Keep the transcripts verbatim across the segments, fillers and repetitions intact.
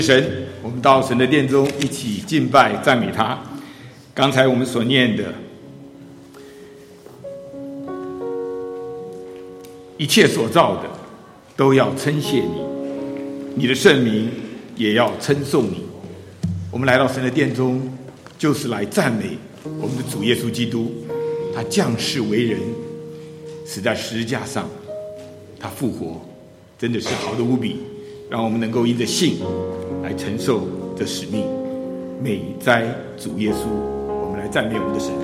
神，我们到神的殿中一起敬拜赞美他。刚才我们所念的，一切所造的都要称谢你，你的圣名也要称颂你。我们来到神的殿中，就是来赞美我们的主耶稣基督。他降世为人，死在十字架上，他复活，真的是好的无比，让我们能够因着信来承受这使命。美哉主耶稣！我们来赞美我们的神。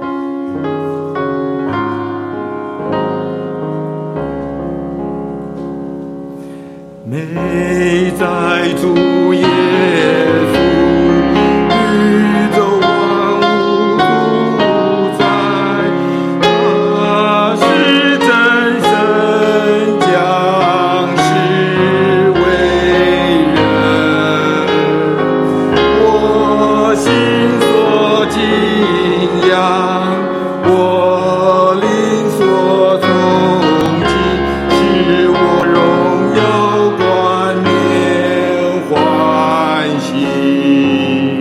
美哉主耶稣！宇宙万物主宰，他是真神降世为人。我心所敬仰，我灵所崇敬，是我荣耀冠冕欢喜。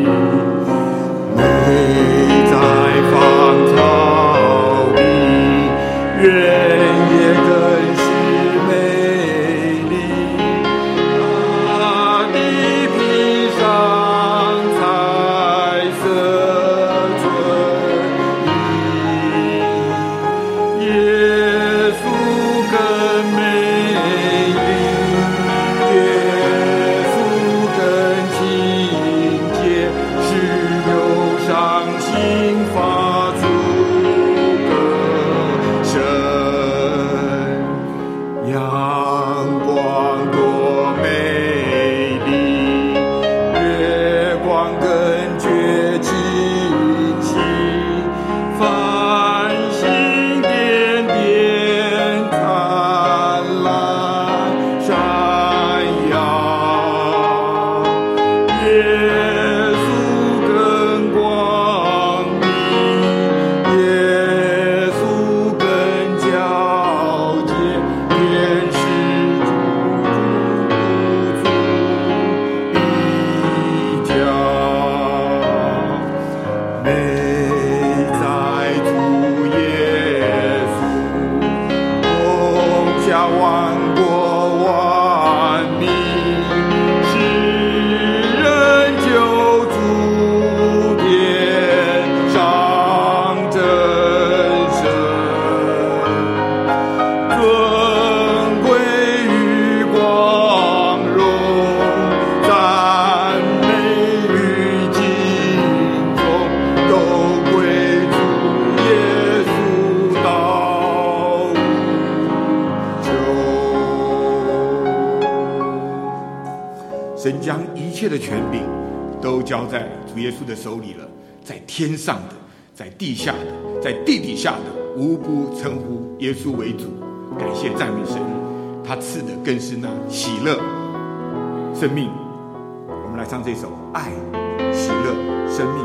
美在芳草地，原野更是美丽。大地披上彩色春衣，耶稣更美丽，耶稣更亲切，是忧伤心发出歌声。阳光多美丽，月光更觉清晰，繁星点点灿烂闪耀。耶稣更光明，耶稣更皎洁，天使诸主一条。美哉主耶稣！统辖万国万民，世人救主天上真神，尊贵与光荣，赞美与敬重，都归主耶稣到无穷。 神将一切的权柄都交在主耶稣的手里了，在天上的，在地下的，在地底下的，无不称呼耶稣为主。感谢赞美神，他赐的更是那喜乐、生命。我们来唱这首《爱、喜乐、生命》。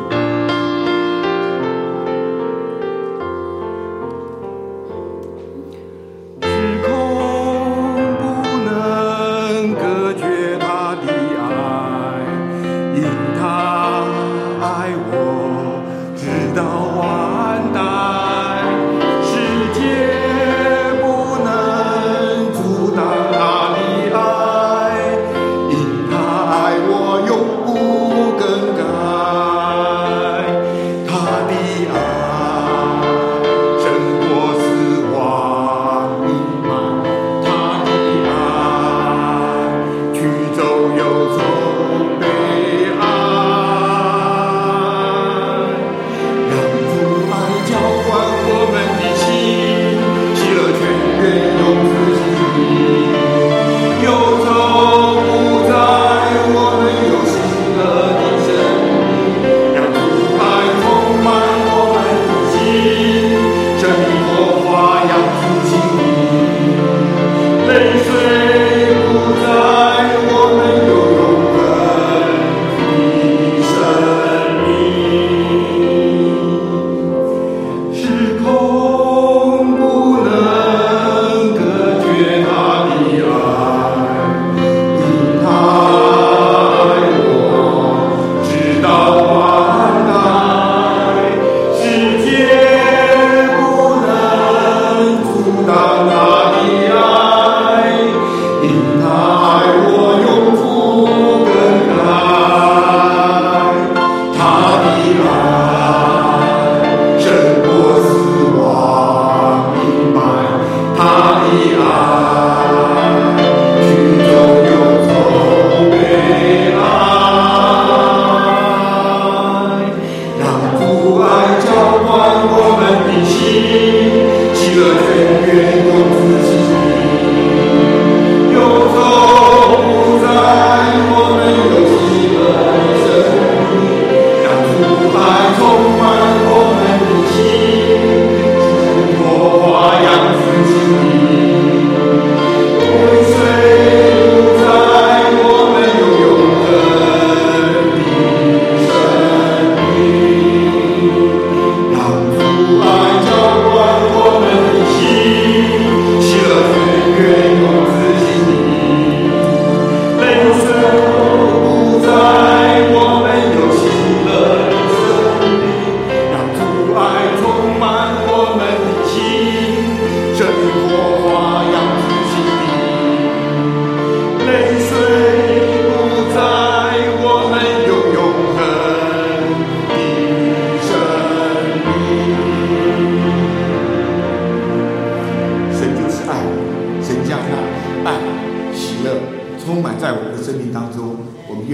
时空不能隔绝他的爱，因他爱我，直到万代，世界不能阻挡他的爱，因他爱我永不更改。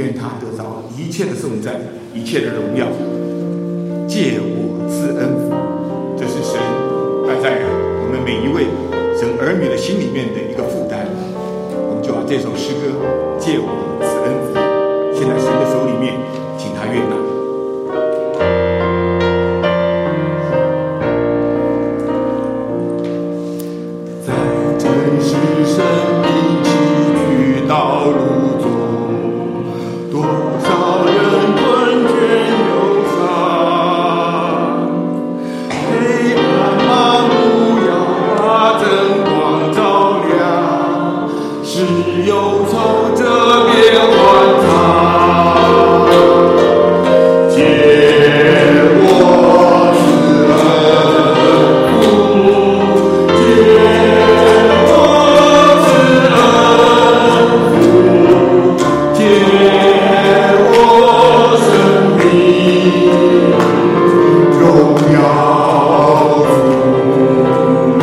愿他得着一切的颂赞，一切的荣耀，借我赐恩福。这是神摆在我们每一位神儿女的心里面的一个负担。我们就把这首诗歌借我赐恩福献在神的手里面，请他悦纳。 在真实生命崎岖道路中，多少人困倦忧伤，黑暗漫步要把真光照亮，是忧愁这边欢唱，借我赐恩福，借我赐恩福，借我生命荣耀主，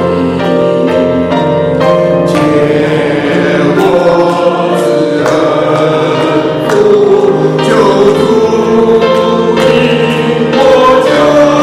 借我赐恩福，救主引我救，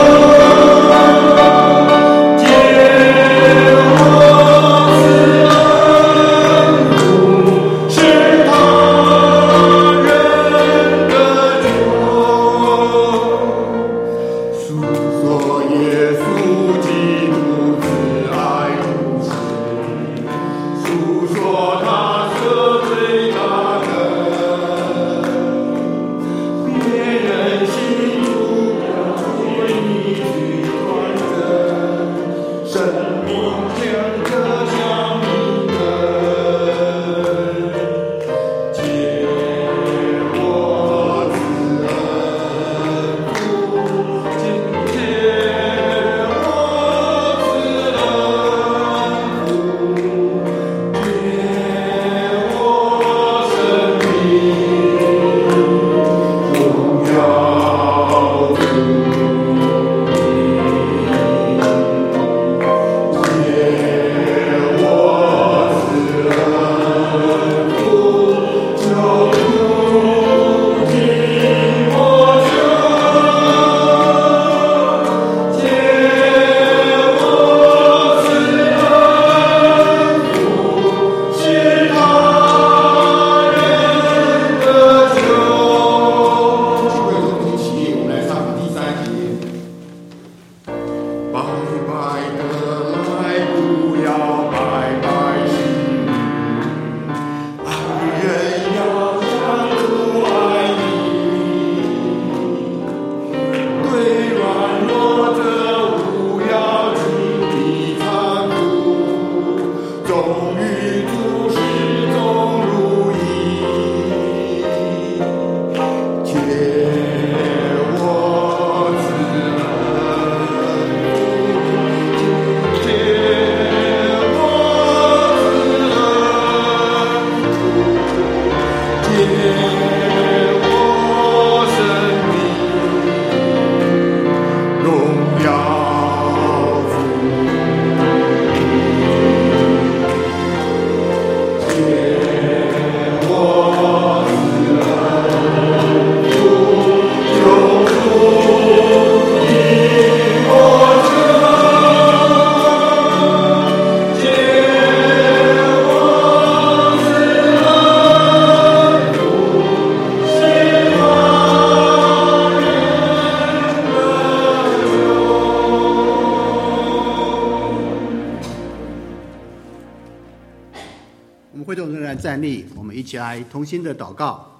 借我赐恩福，是他人的救，诉说耶稣基督慈爱无私，诉说他赦罪大能，别人心中要为你去传真，生命牵着像你的，借我赐恩福，借我赐恩福，借我生命荣耀主，借我赐恩福，救主引我救，借我赐恩福，是他人的救。聚会中一起，我们来唱第三节。白白的来，不要白白去，爱人要像主爱你，对软弱者不要轻易残酷，忠于主始终如一，借我赐恩福，借我赐恩福，借我生命荣耀主，借我赐恩福，救主引我救，借我赐恩福，是他人的我们会众仍然站立，我们一起来同心的祷告。